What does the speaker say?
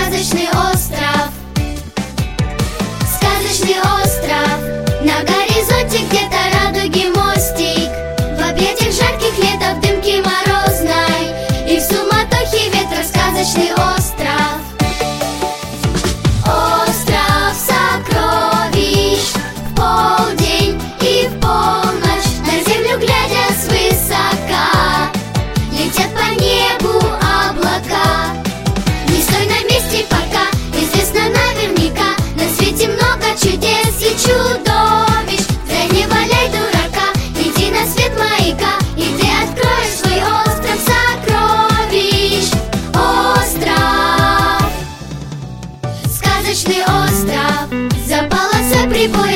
сказочный остров. Сказочный остров, на горизонте где-то радуги мостик. В объятиях жарких лета, в дымке морозной и в суматохе ветра сказочный остров. Остров сокровищ, в полдень и в полночь, на землю глядя свысока, летят по небу облака. Не стой на месте пока, известно наверняка, на свете много чудес и чудовищ. Зря не валяй дурака, иди на свет маяка, и ты откроешь свой остров сокровищ. Остров, сказочный остров, за полосой прибой